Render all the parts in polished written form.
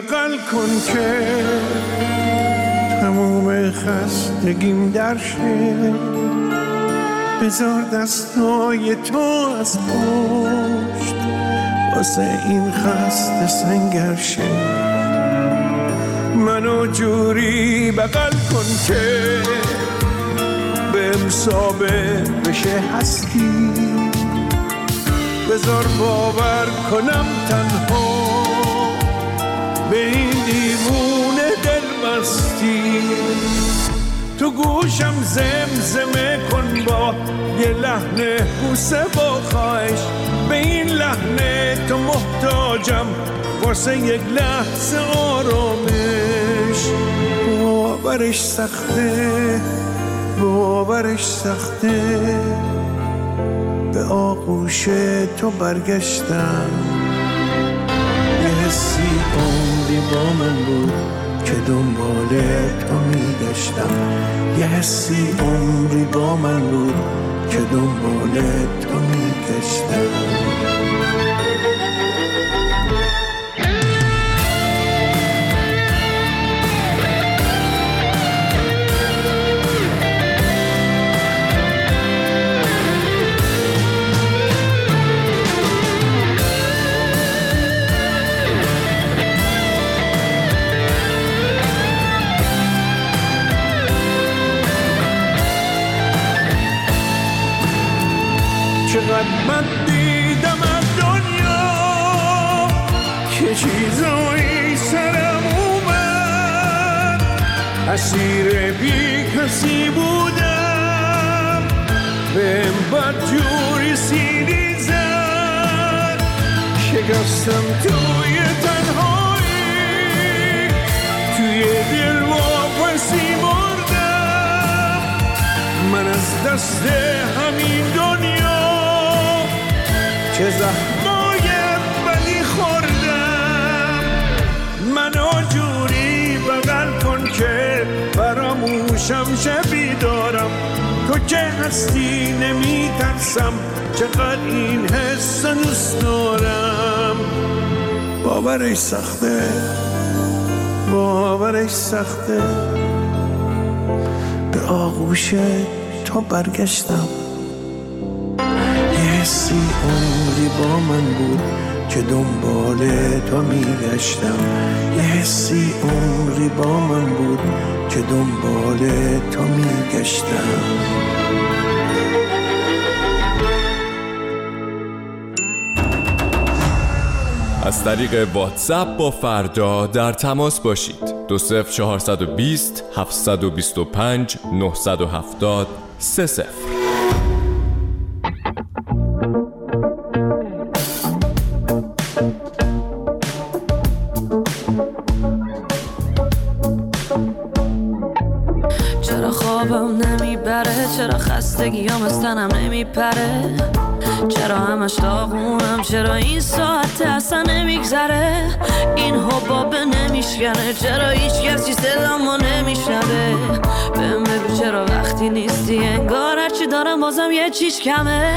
بغل کن که تموم خستگیم در شه، بذار دستای تو از پشت واسه این خسته سنگر شه. منو جوری بغل کن که بهم ثابت بشه هستی، بذار باور کنم تنها به این دیوونه دل بستی. تو گوشم زمزمه کن با یه لحن بوسه با خواهش، به این لحن تو محتاجم واسه یک لحظه آرامش. باورش سخته، باورش سخته، به آغوش تو برگشتم. یه حسی عمری با من بود که دنبال تو میگشتم، یه حسی عمری با من بود که دنبال تو میگشتم. چقدر من دیدم از دنیا که چیزایی سرم اومد، اسیر بی کسی بودم، بهم بدجوری سینی زد، شکستم توی تنهایی، توی دل واپسی مردم. من از دست همین دنیا چه زخمای بدی خوردم. منو جوری بغل کن که فراموشم شبی دارم، تو که هستی نمی ترسم، چقدر این حس دوست دارم. باورش سخته، باورش سخته، به آغوش تو برگشتم. یه حسی عمری با من بود که دنبال تو میگشتم، یه حسی عمری با من بود که دنبال تو میگشتم. از طریق واتساپ با فردا در تماس باشید. 20420 725 970 30. چرا خوابم نمیبره، چرا خستگیام از تنم نمیپره، چرا همش داغونم، چرا این ساعت اصلا نمیگذره، این حبابه نمیشکنه، چرا هیچ کسی صدامو نمیشنوه. بهم بگو چرا وقتی نیستی انگار هرچی دارم بازم یه چیز کمه.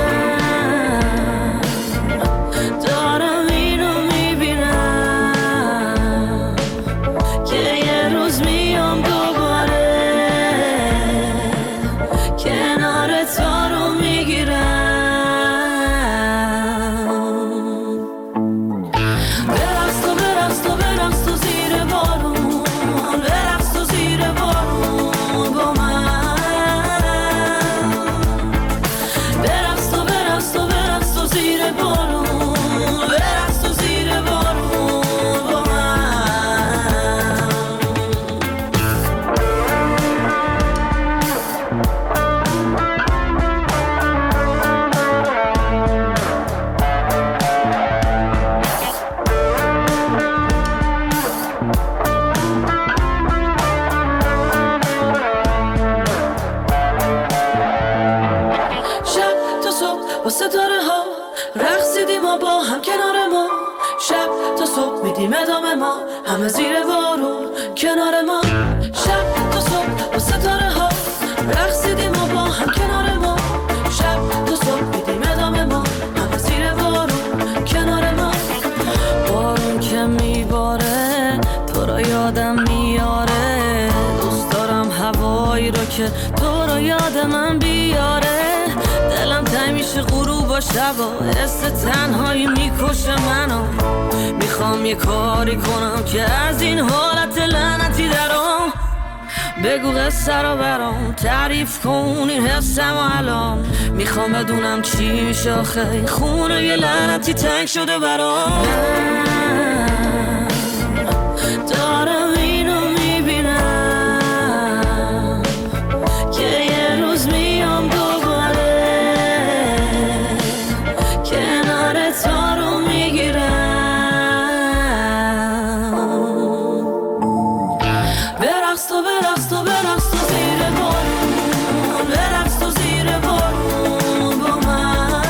من دارم اینو میبینم که یه روز میام دوباره کنار تو رو میگیرم. ستاره ها رقصیدیم ما با هم کنار ما، شب تا صبح میدیم ادامه ما، همه زیر بارون کنار ما. شب تا صبح با ستاره ها رقصیدیم ما با هم کنار ما، شب تا صبح میدیم ادامه ما، همه زیر بارون کنار ما. بارون که میباره که تو رو یاد من بیاره. دلم تنگ میشه غروب و شبا، حس تنهایی میکشه منو. میخوام یه کاری کنم که از این حالت لعنتی درام. بگو قصه رو برام، تعریف کن این حسم و الان. میخوام بدونم چی میشه آخه، خونه یه لعنتی تنگ شده برام. دارم اینو میبینم که یه روز میام دوباره کنار تو رو میگیرم. برقص تو برقص تو برقص تو زیر بارون، برقص تو زیر بارون با من.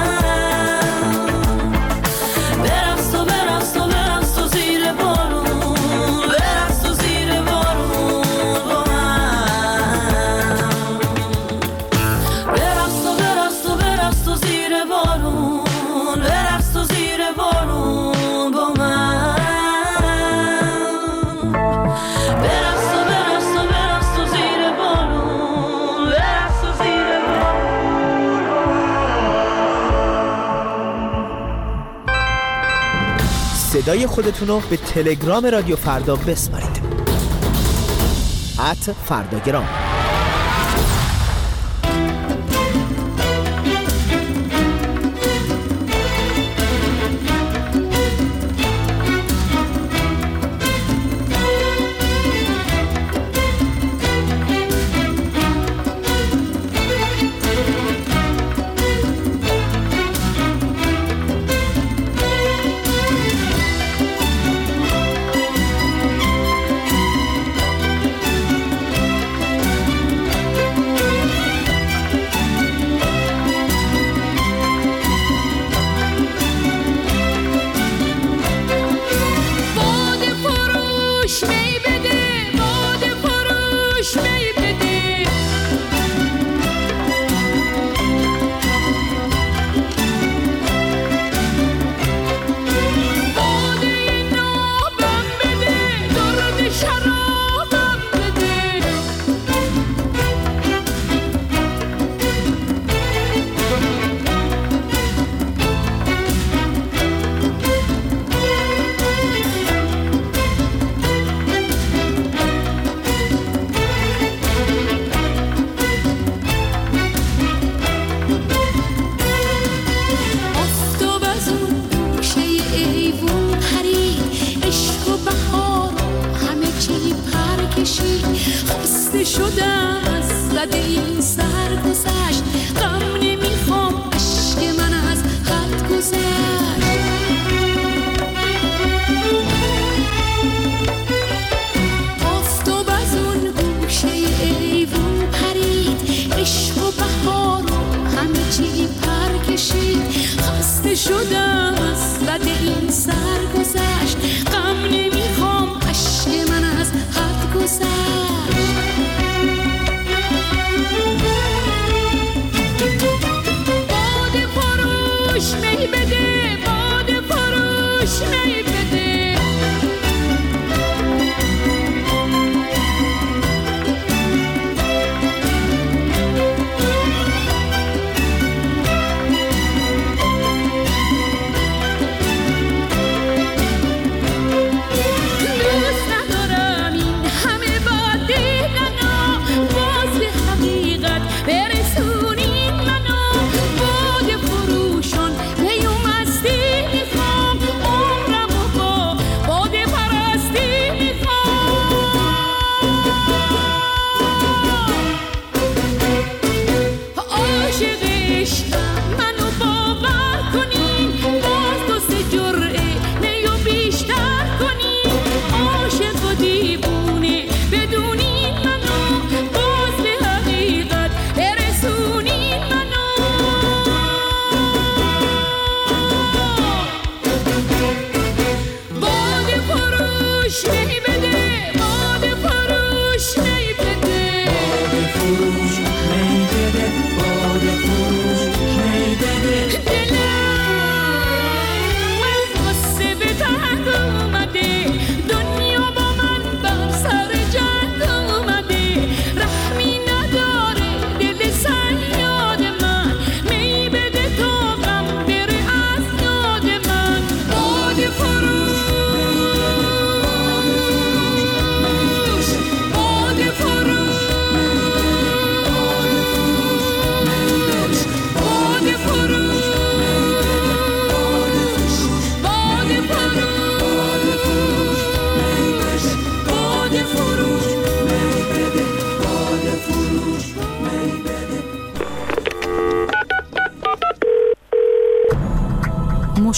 برقص تو برقص تو برقص تو زیر بارون، برقص تو زیر بارون با من. برقص تو برقص تو برقص تو زیر بارون، برقص تو زیر بارون با من. برقص تو برقص تو برقص تو زیر بارون، برقص تو زیر صدای خودتون رو به تلگرام رادیو فردا بسپارید. @فرداگرام. خسته شدم از رد این سرگذشت، غم نمیخوام عشق من از حد گذشت. آفتاب از اون گوشه ایوون پرید، عشق و بهار و همه چی پر کشید. خسته شدم از رد این سرگذشت، غم نمیخوام عشق من از حد گذشت.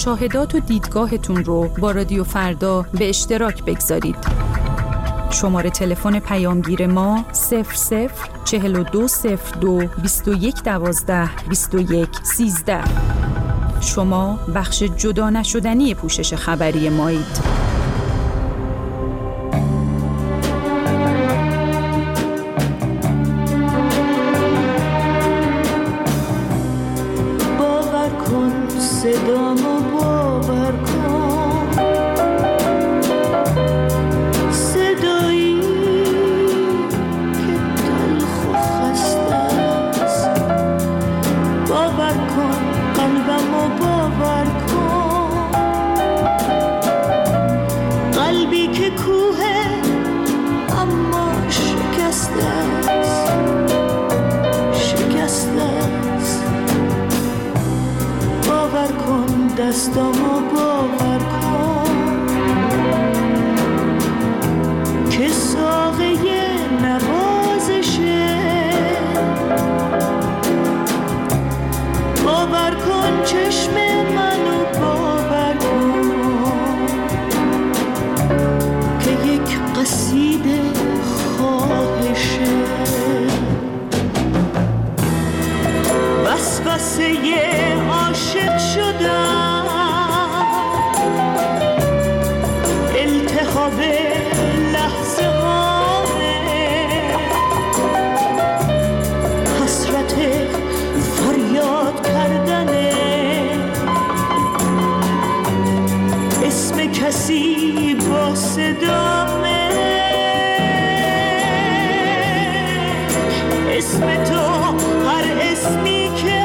مشاهدات و دیدگاهتون رو با رادیو فردا به اشتراک بگذارید. شماره تلفن پیامگیر ما 004202 2112 2113. شما بخش جدا نشدنی پوشش خبری مایید. صدامو باور کن، صدایی که تلخ و خسته است. باور کن قلبمو باور کن، قلبی که کوه اما شکسته است، شکسته است. باور کن دستامو باور کن که ساقه نوازشه. باور کن چشم منو باور کن که یک قصیده خواهشه. وسوسه عاشق شدم، التهاب لحظه هامه، حسرت فریاد کردنه، اسم کسی با صدامه، اسم تو هر اسمی که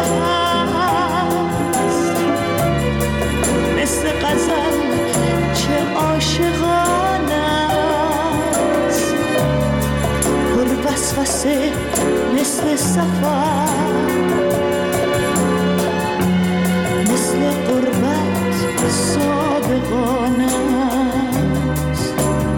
هست، مثل غزل چه عاشقانه است، پر وسوسه مثل سفر، مثل غربت صادقانه است.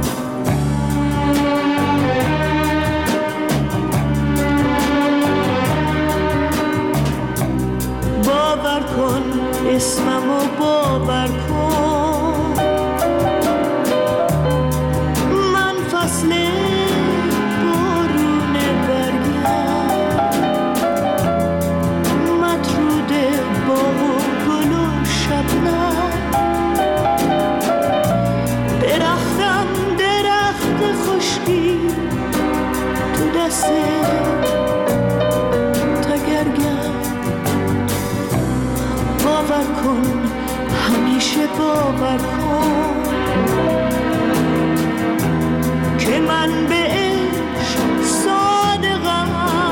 باور کن اسممو باور کن، من فصل بارون برگم، مطرود باغ و گل و شبنم، درختم درخت خشکی تو دست تگرگم. باور کن همیشه باور کن که من به عشق صادقم.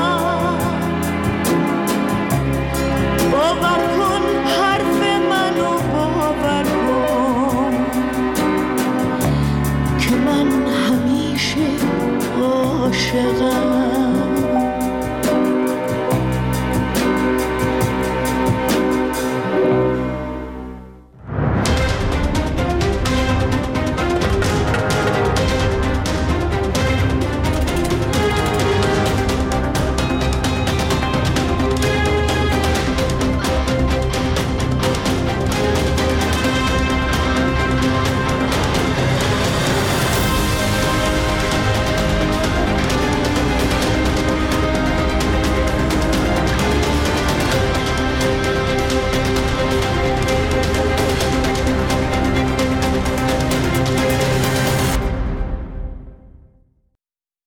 باور کن حرف منو باور کن که من همیشه عاشقم.